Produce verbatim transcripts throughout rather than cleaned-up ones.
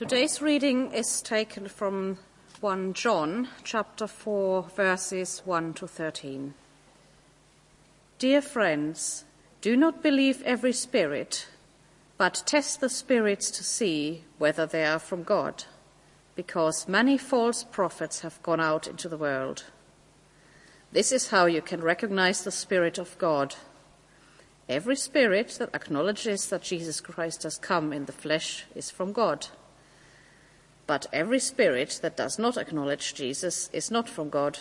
Today's reading is taken from First John, chapter four, verses one to thirteen. Dear friends, do not believe every spirit, but test the spirits to see whether they are from God, because many false prophets have gone out into the world. This is how you can recognize the Spirit of God. Every spirit that acknowledges that Jesus Christ has come in the flesh is from God. But every spirit that does not acknowledge Jesus is not from God.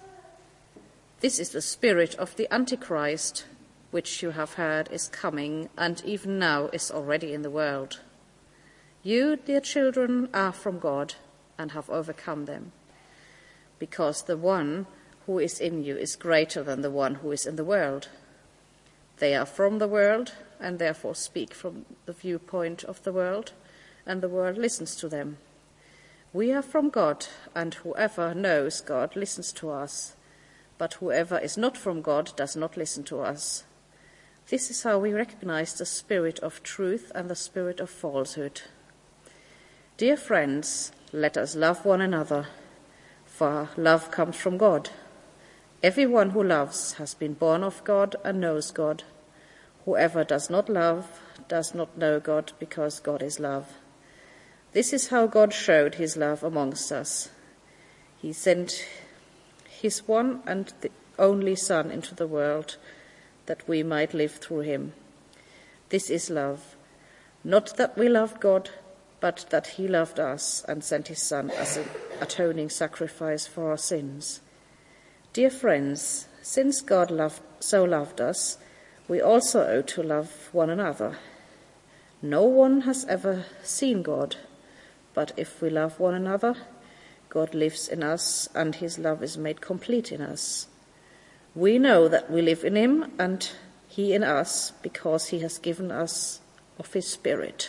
This is the spirit of the Antichrist, which you have heard is coming and even now is already in the world. You, dear children, are from God and have overcome them, because the one who is in you is greater than the one who is in the world. They are from the world and therefore speak from the viewpoint of the world, and the world listens to them. We are from God, and whoever knows God listens to us, but whoever is not from God does not listen to us. This is how we recognize the spirit of truth and the spirit of falsehood. Dear friends, let us love one another, for love comes from God. Everyone who loves has been born of God and knows God. Whoever does not love does not know God, because God is love. This is how God showed his love amongst us. He sent his one and the only Son into the world, that we might live through him. This is love. Not that we loved God, but that he loved us and sent his Son as an atoning sacrifice for our sins. Dear friends, since God loved, so loved us, we also ought to love one another. No one has ever seen God, but if we love one another, God lives in us and his love is made complete in us. We know that we live in him and he in us, because he has given us of his Spirit.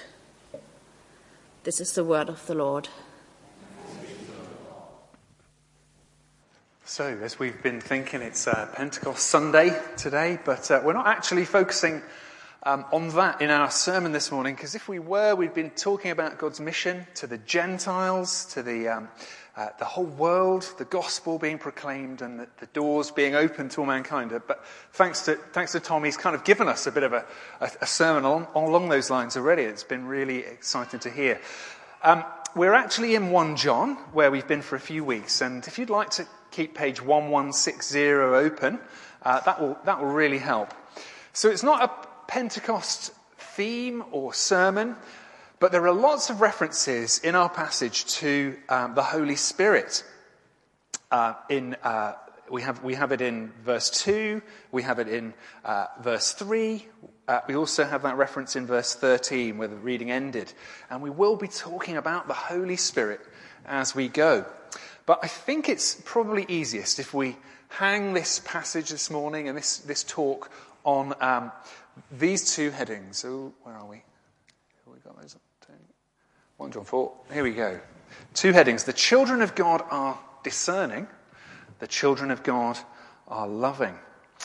This is the word of the Lord. So, as we've been thinking, it's uh, Pentecost Sunday today, but uh, we're not actually focusing um, on that in our sermon this morning, because if we were, we'd been talking about God's mission to the Gentiles, to the um, uh, the whole world, the gospel being proclaimed and the, the doors being opened to all mankind. But thanks to thanks to Tom, he's kind of given us a bit of a, a, a sermon along, along those lines already. It's been really exciting to hear. Um, we're actually in First John, where we've been for a few weeks, and if you'd like to keep page eleven sixty open, uh, that will that will really help. So it's not a Pentecost theme or sermon, but there are lots of references in our passage to um, the Holy Spirit. Uh, in uh, we have we have it in verse two, we have it in uh, verse three. Uh, we also have that reference in verse thirteen, where the reading ended, and we will be talking about the Holy Spirit as we go. But I think it's probably easiest if we hang this passage this morning and this, this talk on um, these two headings. So, where are we? Have we got those up? First John four. Here we go. Two headings. The children of God are discerning. The children of God are loving.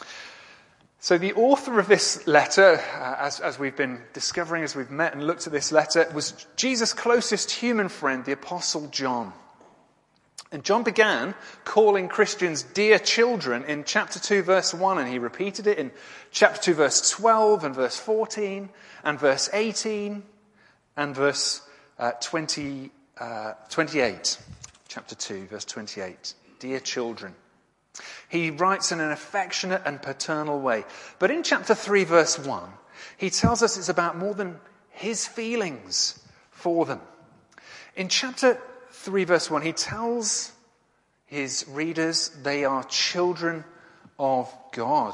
So the author of this letter, uh, as, as we've been discovering as we've met and looked at this letter, was Jesus' closest human friend, the Apostle John. And John began calling Christians dear children in chapter two, verse one, and he repeated it in chapter two, verse twelve, and verse fourteen, and verse eighteen, and verse uh, twenty, uh, twenty-eight. Chapter two, verse twenty-eight. Dear children. He writes in an affectionate and paternal way. But in chapter three, verse one, he tells us it's about more than his feelings for them. In chapter three, verse one, he tells his readers they are children of God.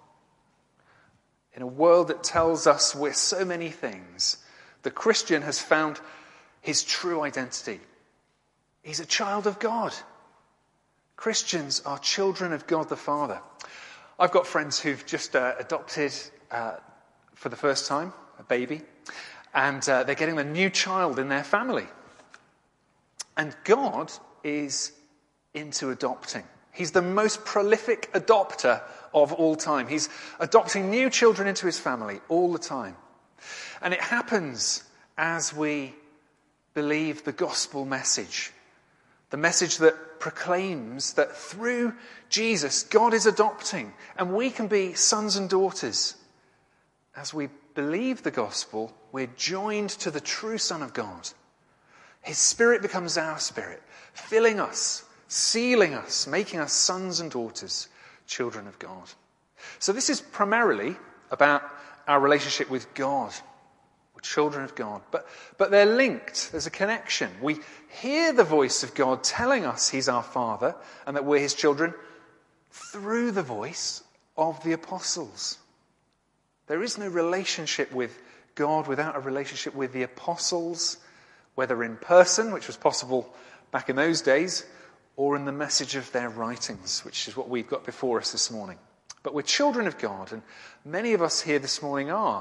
In a world that tells us we're so many things, the Christian has found his true identity. He's a child of God. Christians are children of God the Father. I've got friends who've just uh, adopted uh, for the first time, a baby, and uh, they're getting a new child in their family. And God is into adopting. He's the most prolific adopter of all time. He's adopting new children into his family all the time. And it happens as we believe the gospel message. The message that proclaims that through Jesus, God is adopting, and we can be sons and daughters. As we believe the gospel, we're joined to the true Son of God. His Spirit becomes our spirit, filling us, sealing us, making us sons and daughters, children of God. So this is primarily about our relationship with God. We're children of God. But, but they're linked. There's a connection. We hear the voice of God telling us he's our Father and that we're his children through the voice of the apostles. There is no relationship with God without a relationship with the apostles, whether in person, which was possible back in those days, or in the message of their writings, which is what we've got before us this morning. But we're children of God, and many of us here this morning are.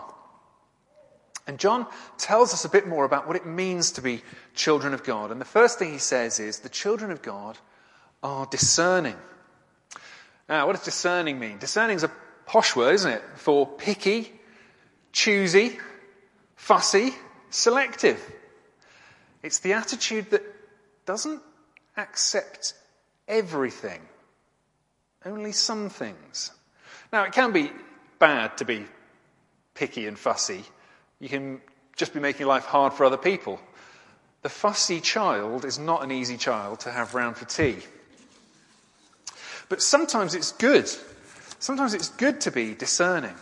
And John tells us a bit more about what it means to be children of God. And the first thing he says is, the children of God are discerning. Now, what does discerning mean? Discerning is a posh word, isn't it? For picky, choosy, fussy, selective. It's the attitude that doesn't accept everything, only some things. Now, it can be bad to be picky and fussy. You can just be making life hard for other people. The fussy child is not an easy child to have round for tea. But sometimes it's good. Sometimes it's good to be discerning.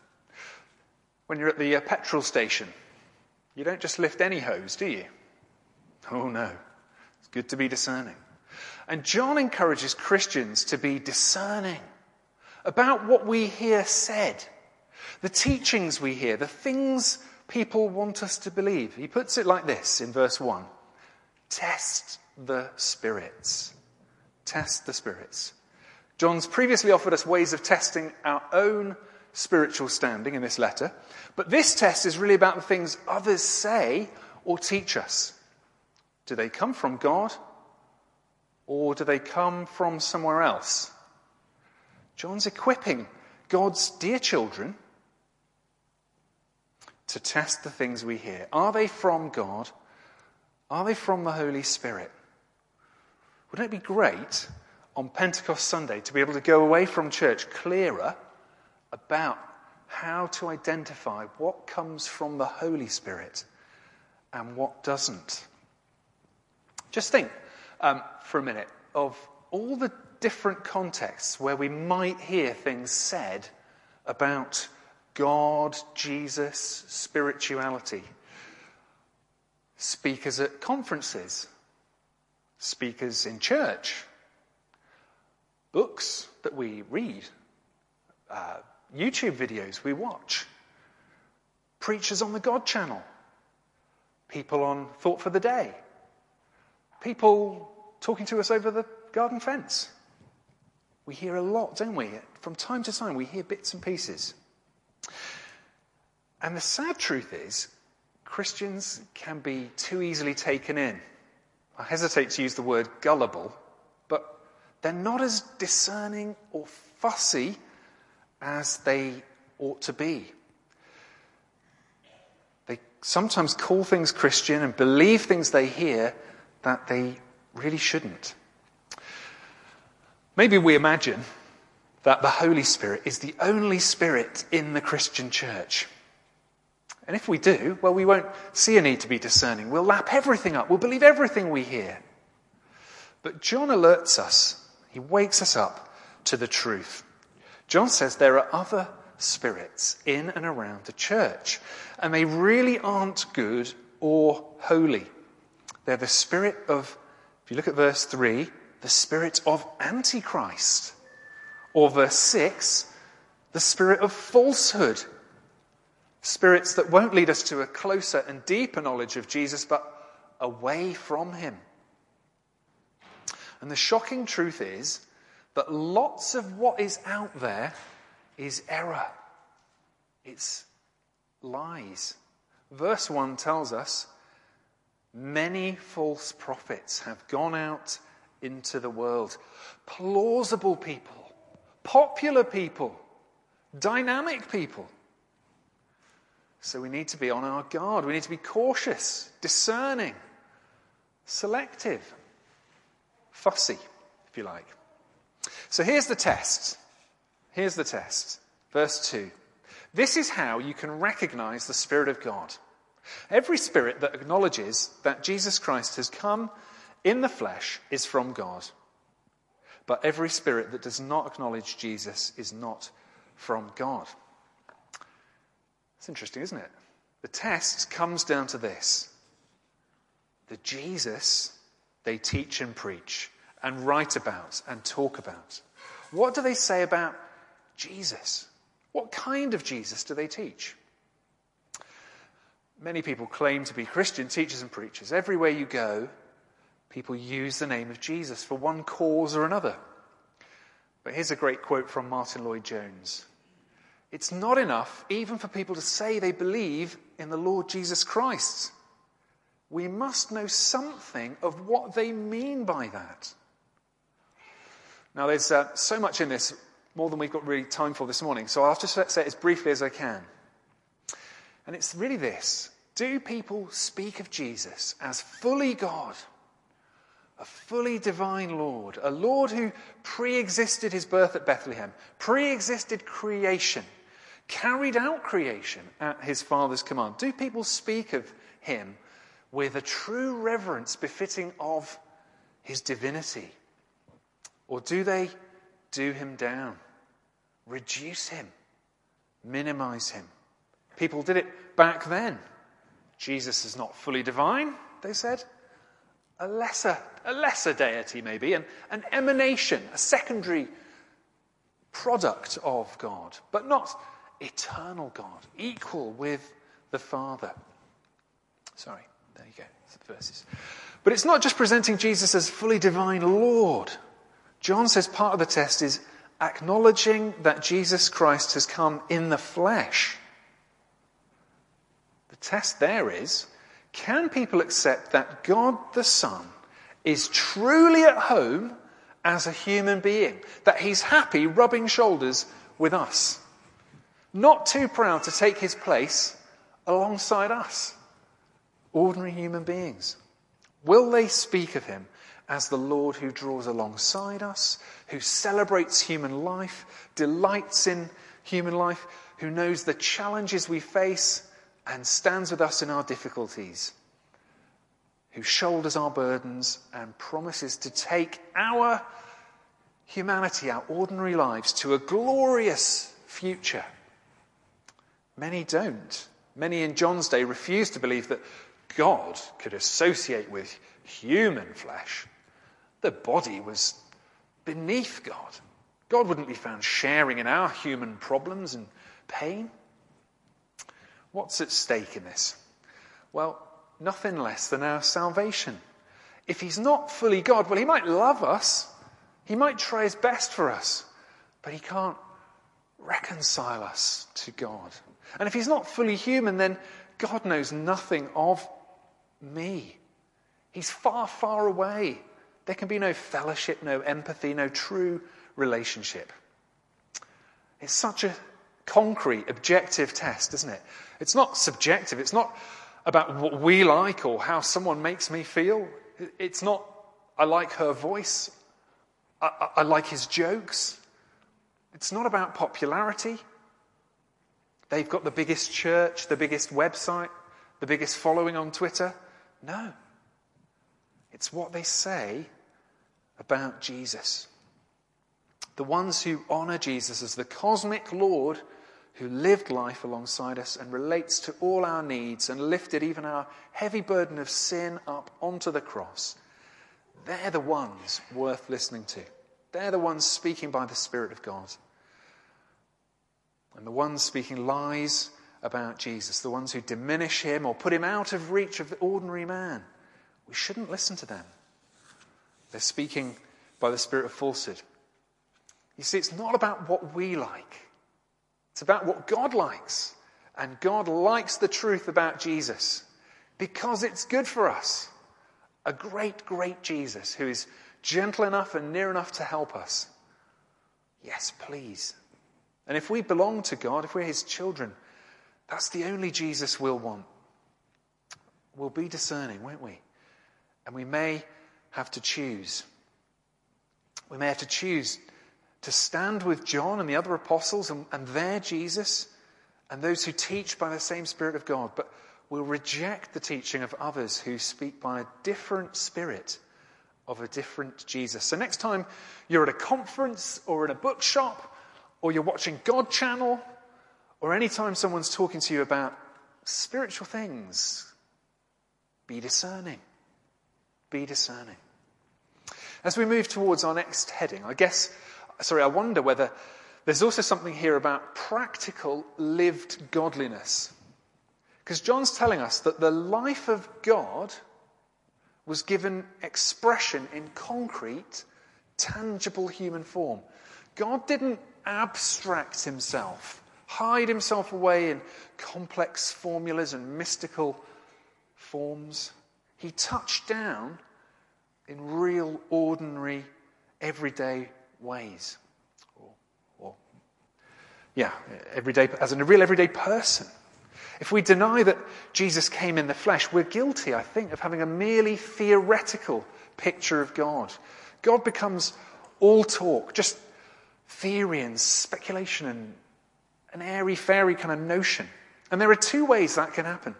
When you're at the uh, petrol station, you don't just lift any hose, do you? Oh no. It's good to be discerning. And John encourages Christians to be discerning about what we hear said, the teachings we hear, the things people want us to believe. He puts it like this in verse one. Test the spirits. Test the spirits. John's previously offered us ways of testing our own spiritual standing in this letter, but this test is really about the things others say or teach us. Do they come from God, or do they come from somewhere else? John's equipping God's dear children to test the things we hear. Are they from God? Are they from the Holy Spirit? Wouldn't it be great on Pentecost Sunday to be able to go away from church clearer about how to identify what comes from the Holy Spirit and what doesn't? Just think um, for a minute of all the different contexts where we might hear things said about God, Jesus, spirituality. Speakers at conferences, speakers in church, books that we read, uh, YouTube videos we watch, preachers on the God channel, people on Thought for the Day, people talking to us over the garden fence. We hear a lot, don't we? From time to time, we hear bits and pieces. And the sad truth is, Christians can be too easily taken in. I hesitate to use the word gullible, but they're not as discerning or fussy as they ought to be. They sometimes call things Christian and believe things they hear that they really shouldn't. Maybe we imagine that the Holy Spirit is the only Spirit in the Christian church. And if we do, well, we won't see a need to be discerning. We'll lap everything up. We'll believe everything we hear. But John alerts us. He wakes us up to the truth. John says there are other spirits in and around the church, and they really aren't good or holy. They're the spirit of, if you look at verse three, the spirit of Antichrist. Or verse six, the spirit of falsehood. Spirits that won't lead us to a closer and deeper knowledge of Jesus, but away from him. And the shocking truth is that lots of what is out there is error. It's lies. Verse one tells us, many false prophets have gone out into the world. Plausible people, popular people, dynamic people. So we need to be on our guard. We need to be cautious, discerning selective, fussy, if you like. So here's the test. Here's the test. Verse two. This is how you can recognize the Spirit of God. Every spirit that acknowledges that Jesus Christ has come in the flesh is from God. But every spirit that does not acknowledge Jesus is not from God. It's interesting, isn't it? The test comes down to this. The Jesus they teach and preach and write about and talk about. What do they say about Jesus? What kind of Jesus do they teach? Many people claim to be Christian teachers and preachers. Everywhere you go, people use the name of Jesus for one cause or another. But here's a great quote from Martin Lloyd-Jones. It's not enough even for people to say they believe in the Lord Jesus Christ. We must know something of what they mean by that. Now, there's uh, so much in this, more than we've got really time for this morning, so I'll just say it as briefly as I can. And it's really this. Do people speak of Jesus as fully God, a fully divine Lord, a Lord who pre-existed his birth at Bethlehem, pre-existed creation, carried out creation at his Father's command? Do people speak of him with a true reverence befitting of his divinity? Or do they do him down, reduce him, minimize him? People did it back then. Jesus is not fully divine, they said. A lesser, a lesser deity maybe, an, an emanation, a secondary product of God, but not eternal God, equal with the Father. Sorry, there you go, that's the verses. But it's not just presenting Jesus as fully divine Lord. John says part of the test is acknowledging that Jesus Christ has come in the flesh. The test there is, can people accept that God the Son is truly at home as a human being? That he's happy rubbing shoulders with us? Not too proud to take his place alongside us, ordinary human beings. Will they speak of him as the Lord who draws alongside us, who celebrates human life, delights in human life, who knows the challenges we face and stands with us in our difficulties, who shoulders our burdens and promises to take our humanity, our ordinary lives, to a glorious future? Many don't. Many in John's day refused to believe that God could associate with human flesh. The body was beneath God. God wouldn't be found sharing in our human problems and pain. What's at stake in this? Well, nothing less than our salvation. If he's not fully God, well, he might love us. He might try his best for us. But he can't reconcile us to God. And if he's not fully human, then God knows nothing of me. He's far, far away. There can be no fellowship, no empathy, no true relationship. It's such a concrete, objective test, isn't it? It's not subjective. It's not about what we like or how someone makes me feel. It's not, I like her voice. I, I, I like his jokes. It's not about popularity. They've got the biggest church, the biggest website, the biggest following on Twitter. No. It's what they say about Jesus. The ones who honour Jesus as the cosmic Lord who lived life alongside us and relates to all our needs and lifted even our heavy burden of sin up onto the cross. They're the ones worth listening to. They're the ones speaking by the Spirit of God. And the ones speaking lies about Jesus, the ones who diminish him or put him out of reach of the ordinary man, we shouldn't listen to them. They're speaking by the spirit of falsehood. You see, it's not about what we like. It's about what God likes. And God likes the truth about Jesus because it's good for us. A great, great Jesus who is gentle enough and near enough to help us. Yes, please. And if we belong to God, if we're his children, that's the only Jesus we'll want. We'll be discerning, won't we? And we may have to choose. We may have to choose to stand with John and the other apostles and, and their Jesus and those who teach by the same Spirit of God, but we'll reject the teaching of others who speak by a different Spirit of a different Jesus. So next time you're at a conference or in a bookshop or you're watching God Channel or any time someone's talking to you about spiritual things, be discerning. Be discerning. As we move towards our next heading, I guess, sorry, I wonder whether there's also something here about practical lived godliness. Because John's telling us that the life of God was given expression in concrete, tangible human form. God didn't abstract himself, hide himself away in complex formulas and mystical forms. He touched down in real, ordinary, everyday ways. Or, or yeah, everyday, as a real everyday person. If we deny that Jesus came in the flesh, we're guilty, I think, of having a merely theoretical picture of God. God becomes all talk, just theory and speculation and an airy-fairy kind of notion. And there are two ways that can happen.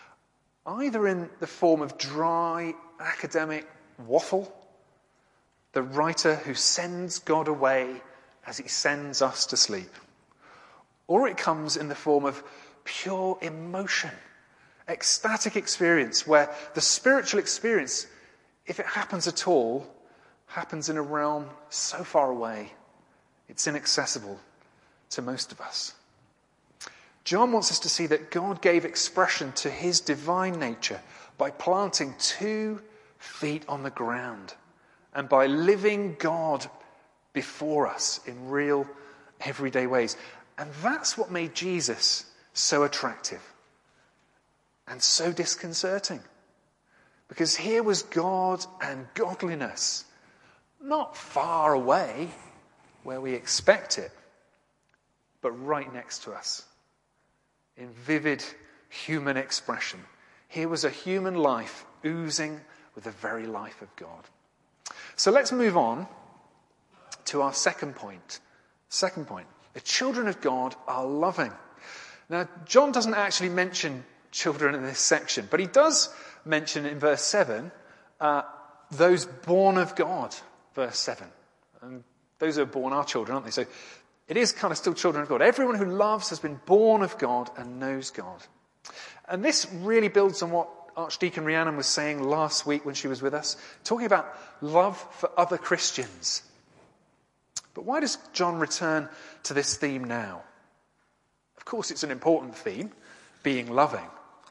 Either in the form of dry academic waffle, the writer who sends God away as he sends us to sleep. Or it comes in the form of pure emotion, ecstatic experience, where the spiritual experience, if it happens at all, happens in a realm so far away, it's inaccessible to most of us. John wants us to see that God gave expression to his divine nature by planting two feet on the ground and by living God before us in real, everyday ways. And that's what made Jesus so attractive and so disconcerting. Because here was God and godliness, not far away where we expect it, but right next to us in vivid human expression. Here was a human life oozing with the very life of God. So let's move on to our second point. Second point. The children of God are loving. Now, John doesn't actually mention children in this section, but he does mention in verse seven, uh, those born of God, verse seven. And those who are born are children, aren't they? So it is kind of still children of God. Everyone who loves has been born of God and knows God. And this really builds on what Archdeacon Rhiannon was saying last week when she was with us, talking about love for other Christians. But why does John return to this theme now? Of course, it's an important theme, being loving.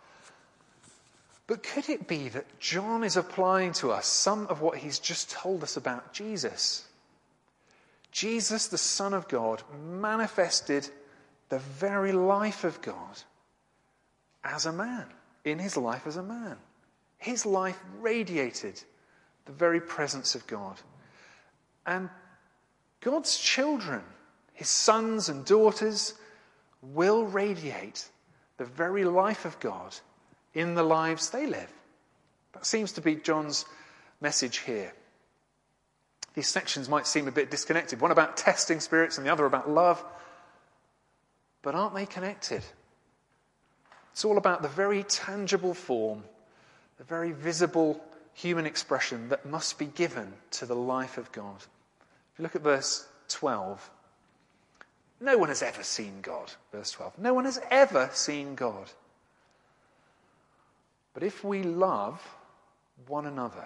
But could it be that John is applying to us some of what he's just told us about Jesus? Jesus, the Son of God, manifested the very life of God as a man, in his life as a man. His life radiated the very presence of God. And God's children, his sons and daughters, will radiate the very life of God in the lives they live. That seems to be John's message here. These sections might seem a bit disconnected. One about testing spirits and the other about love. But aren't they connected? It's all about the very tangible form, the very visible human expression that must be given to the life of God. If you look at verse twelve, no one has ever seen God, verse twelve. No one has ever seen God. But if we love one another,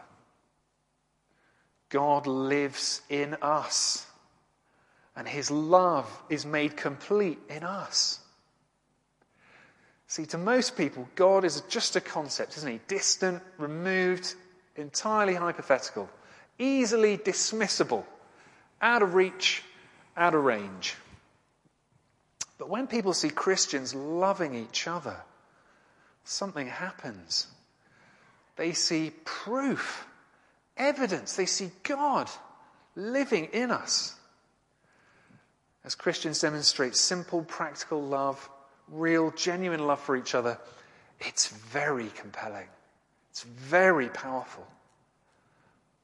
God lives in us, and his love is made complete in us. See, to most people, God is just a concept, isn't he? Distant, removed, entirely hypothetical, easily dismissible, out of reach, out of range. But when people see Christians loving each other, something happens. They see proof, evidence. They see God living in us. As Christians demonstrate simple, practical love, real, genuine love for each other, it's very compelling. It's very powerful.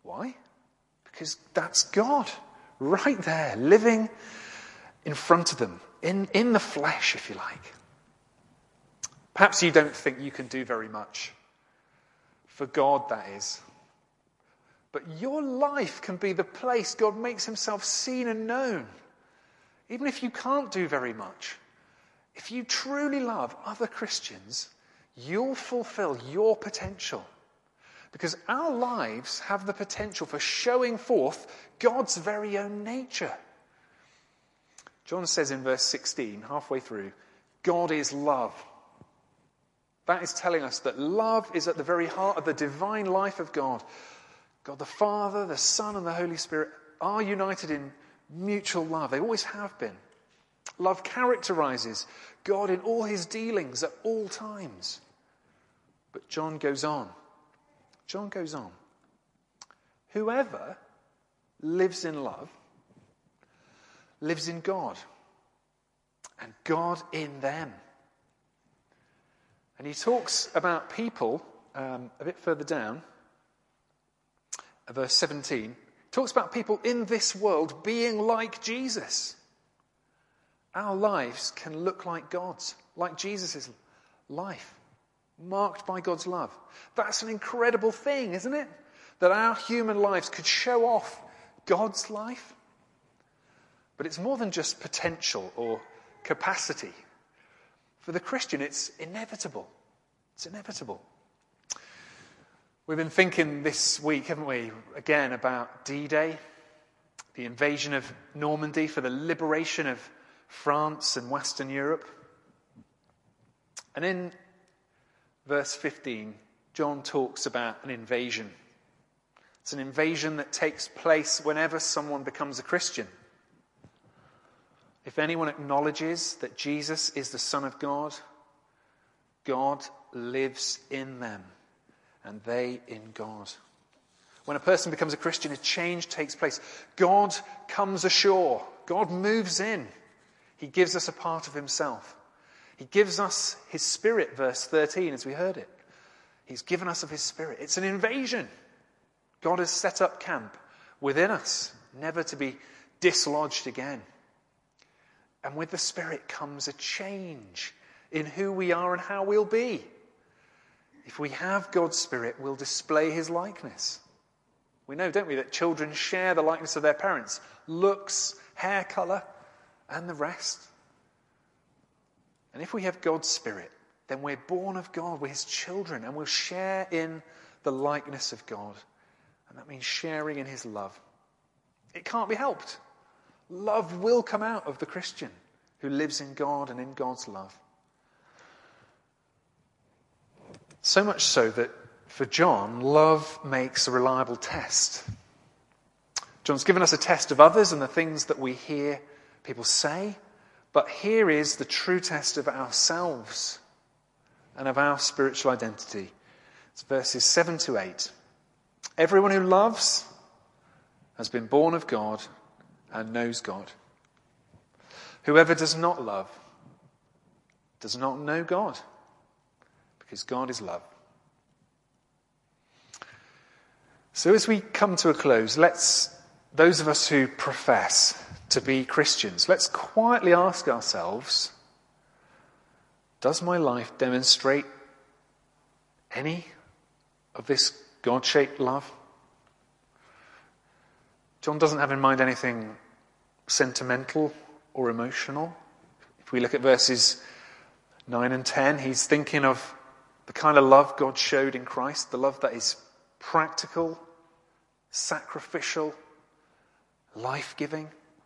Why? Because that's God right there, living in front of them, in, in the flesh, if you like. Perhaps you don't think you can do very much. For God, that is. But your life can be the place God makes himself seen and known. Even if you can't do very much. If you truly love other Christians, you'll fulfill your potential. Because our lives have the potential for showing forth God's very own nature. John says in verse sixteen, halfway through, God is love. That is telling us that love is at the very heart of the divine life of God. God the Father, the Son, and the Holy Spirit are united in mutual love. They always have been. Love characterizes God in all his dealings at all times. But John goes on. John goes on. Whoever lives in love lives in God, and God in them. And he talks about people, um, a bit further down, verse seventeen, talks about people in this world being like Jesus. Our lives can look like God's, like Jesus' life, marked by God's love. That's an incredible thing, isn't it? That our human lives could show off God's life. But it's more than just potential or capacity. For the Christian, it's inevitable. It's inevitable. We've been thinking this week, haven't we, again about D-Day, the invasion of Normandy for the liberation of France and Western Europe. And in verse fifteen, John talks about an invasion. It's an invasion that takes place whenever someone becomes a Christian. If anyone acknowledges that Jesus is the Son of God, God lives in them, and they in God. When a person becomes a Christian, a change takes place. God comes ashore. God moves in. He gives us a part of himself. He gives us his Spirit, verse thirteen, as we heard it. He's given us of his Spirit. It's an invasion. God has set up camp within us, never to be dislodged again. And with the Spirit comes a change in who we are and how we'll be. If we have God's Spirit, we'll display his likeness. We know, don't we, that children share the likeness of their parents. Looks, hair colour, and the rest. And if we have God's Spirit, then we're born of God. We're his children, and we'll share in the likeness of God. And that means sharing in his love. It can't be helped. Love will come out of the Christian who lives in God and in God's love. So much so that for John, love makes a reliable test. John's given us a test of others and the things that we hear people say, but here is the true test of ourselves and of our spiritual identity. It's verses seven to eight. Everyone who loves has been born of God and knows God. Whoever does not love does not know God, because God is love. So as we come to a close, let's, those of us who profess to be Christians, let's quietly ask ourselves, does my life demonstrate any of this God-shaped love? John doesn't have in mind anything sentimental or emotional. If we look at verses nine and ten, he's thinking of the kind of love God showed in Christ, the love that is practical, sacrificial, life-giving.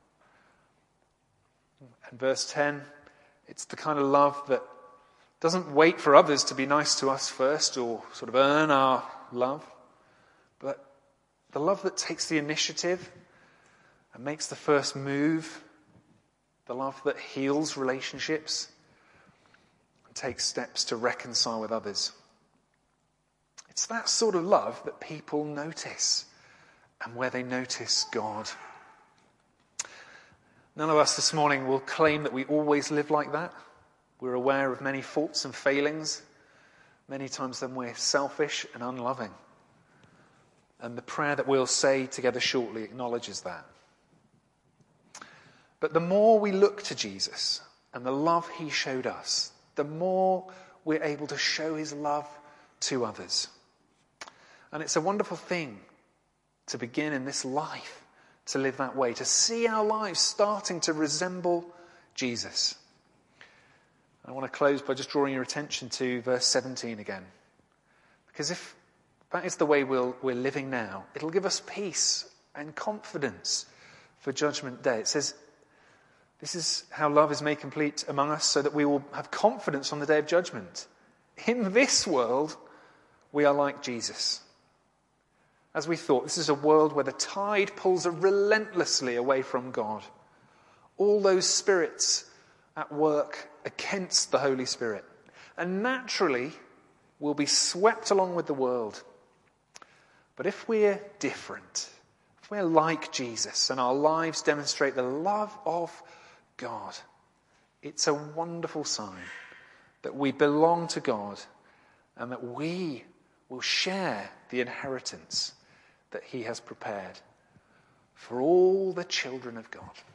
And verse ten, it's the kind of love that doesn't wait for others to be nice to us first or sort of earn our love, but the love that takes the initiative and makes the first move, the love that heals relationships and takes steps to reconcile with others. It's that sort of love that people notice, and where they notice God. None of us this morning will claim that we always live like that. We're aware of many faults and failings. Many times then we're selfish and unloving. And the prayer that we'll say together shortly acknowledges that. But the more we look to Jesus and the love he showed us, the more we're able to show his love to others. And it's a wonderful thing to begin in this life to live that way, to see our lives starting to resemble Jesus. I want to close by just drawing your attention to verse seventeen again. Because if that is the way we'll, we're living now, it'll give us peace and confidence for Judgment Day. It says, this is how love is made complete among us, so that we will have confidence on the day of judgment. In this world, we are like Jesus. As we thought, this is a world where the tide pulls relentlessly away from God. All those spirits at work against the Holy Spirit. And naturally, we'll be swept along with the world. But if we're different, if we're like Jesus and our lives demonstrate the love of God, it's a wonderful sign that we belong to God and that we will share the inheritance that he has prepared for all the children of God.